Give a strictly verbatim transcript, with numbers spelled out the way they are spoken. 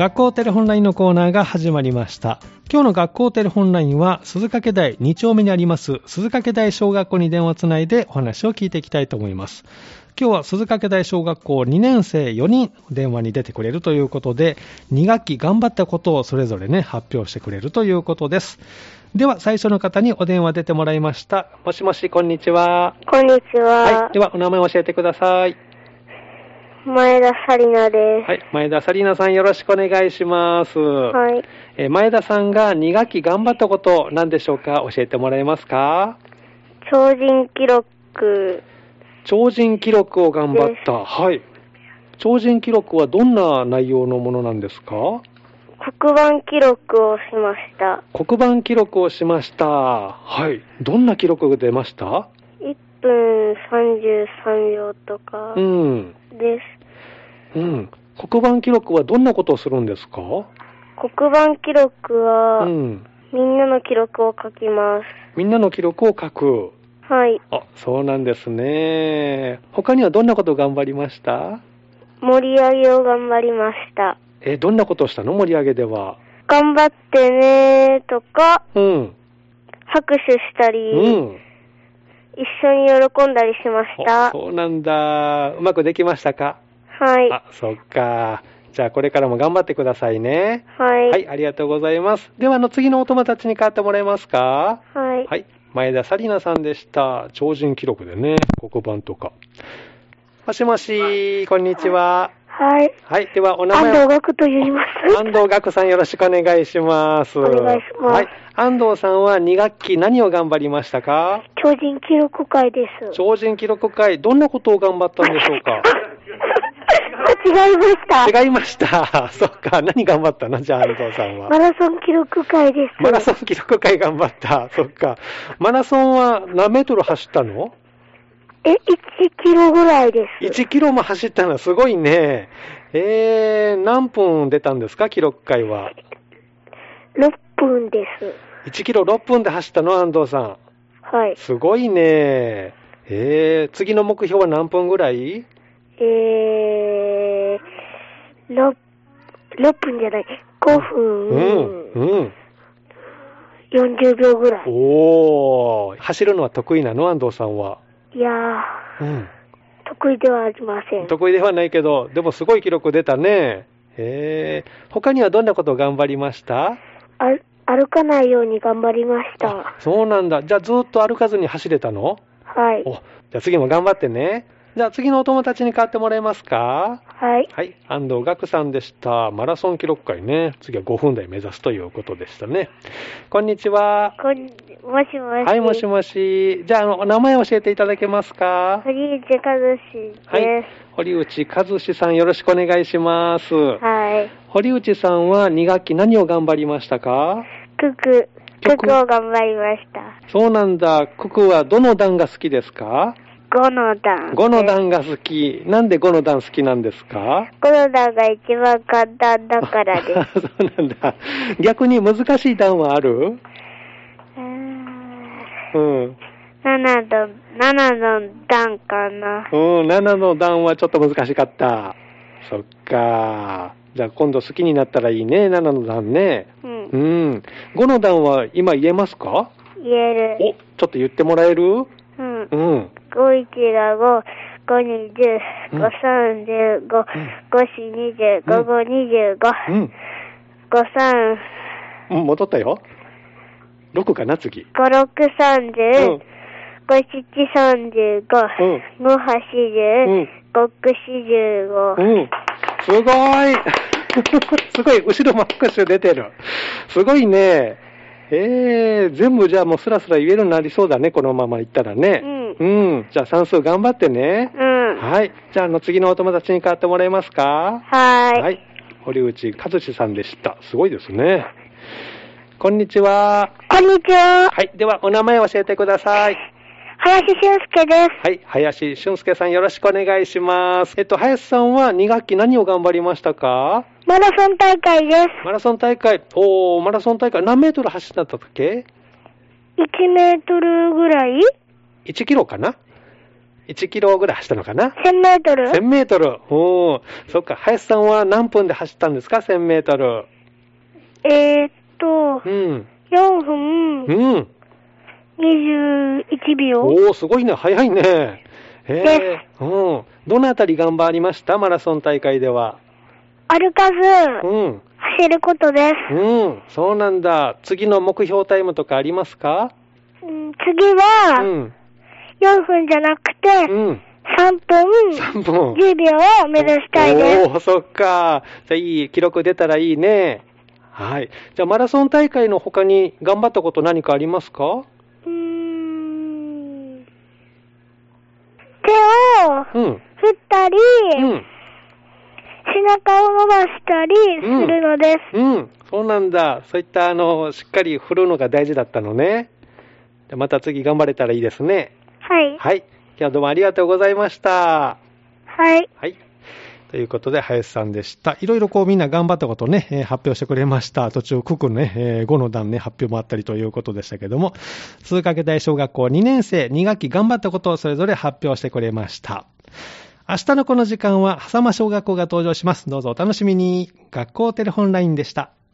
学校テレホンラインのコーナーが始まりました。今日の学校テレホンラインは鈴掛台に丁目にあります鈴掛台小学校に電話をつないでお話を聞いていきたいと思います。今日は鈴掛台小学校にねん生よにん電話に出てくれるということで、に学期頑張ったことをそれぞれね発表してくれるということです。では最初の方にお電話出てもらいました。もしもし、こんにちは。 こんにちは。 はい、ではお名前を教えてください。 前田紗理奈です。 はい、前田紗理奈さん、よろしくお願いします。 はい。 えー、前田さんがに学期頑張ったこと何でしょうか、教えてもらえますか？ 超人記録。 超人記録を頑張った。はい。超人記録はどんな内容のものなんですか？ 黒板記録をしました。 黒板記録をしました。はい。どんな記録が出ました？ いっぷんさんじゅうさんびょうとかうん。 です。 うん。黒板記録はどんなことをするんですか？ 黒板記録は、 うん、 みんなの記録を書きます。 みんなの記録を書く。 はい。 あ、そうなんですね。他にはどんなことを頑張りました？ 盛り上げを頑張りました。 え、どんなことをしたの？盛り上げでは。 頑張ってねーとか、 うん。 拍手したり、 うん。 一緒に喜んだりしました。 そうなんだ。うまくできましたか？ はい。 あ、そっか。じゃあこれからも頑張ってくださいね。 はい。 はい、ありがとうございます。ではあの次のお友達に代わってもらえますか？ はい。 はい、前田紗理奈さんでした。超人記録でね、黒板とか。もしもし、こんにちは。 はい。 はい、ではお名前。 安藤学と言います。 安藤学さん、よろしくお願いします。 お願いします。 はい、安藤さんはに学期何を頑張りましたか？ 超人記録会です。 超人記録会、どんなことを頑張ったんでしょうか？ 違いました。 違いました。そっか。何頑張ったの？じゃあ安藤さんは。 マラソン記録会です。 マラソン記録会頑張った。そっか。マラソンは何メートル走ったの？ え、いちキロぐらいです。 いちキロも走ったの？すごいね。えー、何分出たんですか？記録会は。 ろっぷんです。 いちキロろっぷんで走ったの？安藤さん。 はい。 すごいね。えー、次の目標は何分ぐらい？ えー、ろっぷんじゃない、ごふん、うん、うん、よんじゅうびょうぐらい。 おー、走るのは得意なの？安藤さんは。 いやー、うん、得意ではありません。 得意ではないけど、でもすごい記録出たね。へー、他にはどんなことを頑張りました？ あ、歩かないように頑張りました。 そうなんだ。じゃあずっと歩かずに走れたの？ はい。 お、じゃあ次も頑張ってね。じゃあ次のお友達に代わってもらえますか？ はい。 はい。安藤学さんでした。マラソン記録会ね。次はごふん台目指すということでしたね。こんにちは。 こん、もしもし。 はい、もしもし。じゃあ、あの、お名前教えていただけますか？ 堀内和志です。はい。 堀内和志さん、よろしくお願いします。 はい。 堀内さんはに学期何を頑張りましたか？ 九九。九九を頑張りました。 そうなんだ。九九はどの段が好きですか？ ごの段。 ごの段が好き。なんでごの段好きなんですか？ ごの段が一番簡単だからです。 そうなんだ。逆に難しい段はある？うーん。うん。ななの、ななの段かな。 うん、ななの段はちょっと難しかった。そっか。じゃあ今度好きになったらいいね、ななの段ね。うん。うん。ごの段は今言えますか？ 言える。 お、ちょっと言ってもらえる？ うん。 うん。 ごいちがご、ごにじゅう、ごさんじゅうご、ごしにじゅう、ごごにじゅうご、ごさん、 うん、戻ったよ。ろくかな、次。 ごろくさんじゅう、ごしちさんじゅうご、ごはちじゅう、ごくしじゅうご。 うん。すごいすごい、後ろも拍手出てる。すごいね。えー、全部じゃあもうスラスラ言えるようになりそうだね、このままいったらね。うん。うん。じゃあ算数頑張ってね。うん。はい。じゃあ、あの、次のお友達に代わってもらえますか？ はい。 はい。堀内和志さんでした。すごいですね。こんにちは。 こんにちは。 はい。では、お名前を教えてください。 林俊介です。 はい。林俊介さん、よろしくお願いします。えっと、林さんはに学期何を頑張りましたか？ マラソン大会です。 マラソン大会。おー、マラソン大会。何メートル走ったんだっけ？ いち メートルぐらい ? いち キロかな？ いちキロぐらい走ったのかな？ せんメートル。 せんメートル。おー、そっか。林さんは何分で走ったんですか？ せんメートル。 えーっと、 うん。 よんぷん、 うん。 にじゅういちびょう。 おー、すごいね。早いね。へー。うん。どのあたり頑張りました？マラソン大会では。 歩かず、 うん。 走ることです。 うん。そうなんだ。次の目標タイムとかありますか？ うん、次は、 うん。 よんぷんじゃなくて、 うん。 さんぷん、 さんぷん。 じゅうびょうを目指したいです。 おー、そっか。じゃあいい記録出たらいいね。はい。じゃあマラソン大会の他に頑張ったこと何かありますか？ うーん。手をうん。 振ったり、 うん。 背中を伸ばしたりするのです。 うん。うん。そうなんだ。そういったあの、しっかり振るのが大事だったのね。じゃあまた次頑張れたらいいですね。 はい。 はい。今日はどうもありがとうございました。 はい。 はい。ということで、林さんでした。いろいろこうみんな頑張ったことをね、えー発表してくれました。途中、九九ね、えーごの段ね、発表もあったりということでしたけども、鈴掛台小学校にねん生、に学期頑張ったことをそれぞれ発表してくれました。明日のこの時間は、狭間小学校が登場します。どうぞお楽しみに。学校テレホンラインでした。